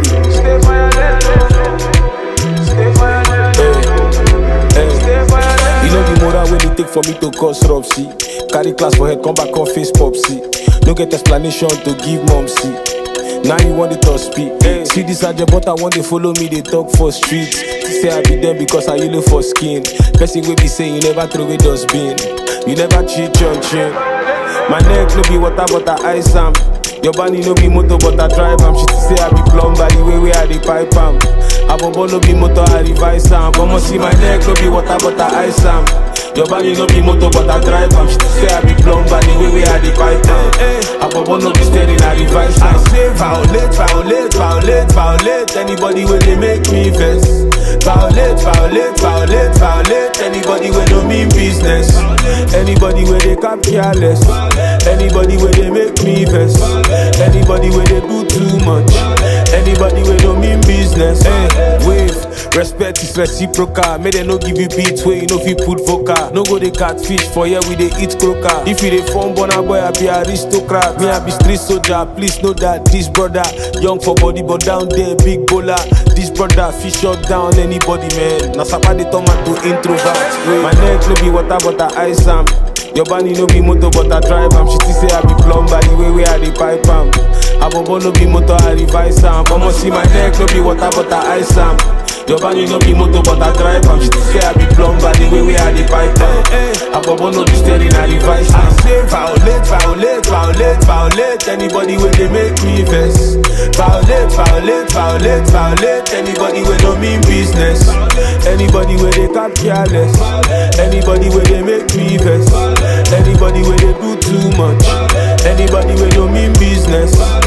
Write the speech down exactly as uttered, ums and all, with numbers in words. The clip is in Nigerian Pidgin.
steady. Stay violent, stay violent, Hey, hey. stay violent. You know the moral when it take for me to cause rub, see. Carry class for head, come back on face pop, see. No get explanation to give mom, see. Now you want it to speak. Hey. See this agent, but I want to follow me, they talk for streets. Say I be them because I look for skin. Person will be saying you never throw away dustbin. You never cheat your chin. My neck no be water, but I ice am. Your body no be motor, but I drive am. She say I be plumber, the way where I dey pipe am. Abobo no be motor, I revise am. Come on, see my neck no be water, but I ice am. Your body no be motor, but I drive am. She say I be plumber, the way where I dey pipe am. Abobo no be steady, I revise am. I say violate, violate, violate, violate. Anybody where they make me vex. Violate, violate, violate, violate. Anybody where no mean business. Anybody where they cap careless. Anybody where they make me vex. Anybody where they do too much. Anybody where no mean business. Hey, wave, respect is reciprocal. May they no give you beats where you know if you put vocal. No go they catfish for here we they eat croaker. If you they form bona boy I be aristocrat. Me I be street soldier. Please know that this brother young for body but down there big bowler. This brother fish shut down anybody man. Now somebody turn man to introvert. Wait. My neck no be water but I ice am. Your body no be motor but I drive am. She still say I be plumber the way where I dey pipe am. Abobo no be motor I revise am. Come on see my neck no be water but I ice am. Your body no be motor but I drive am. She still say I be plumber the way where I dey pipe am. Abobo no be steady I revise am. I say violate, violate, violate, violate. Anybody where they make me vex. Violate, violate, violate, violate. Anybody where no mean business. Anybody where they cap careless. Anybody where they make me vex. Anybody where they do too much. Anybody where no mean business.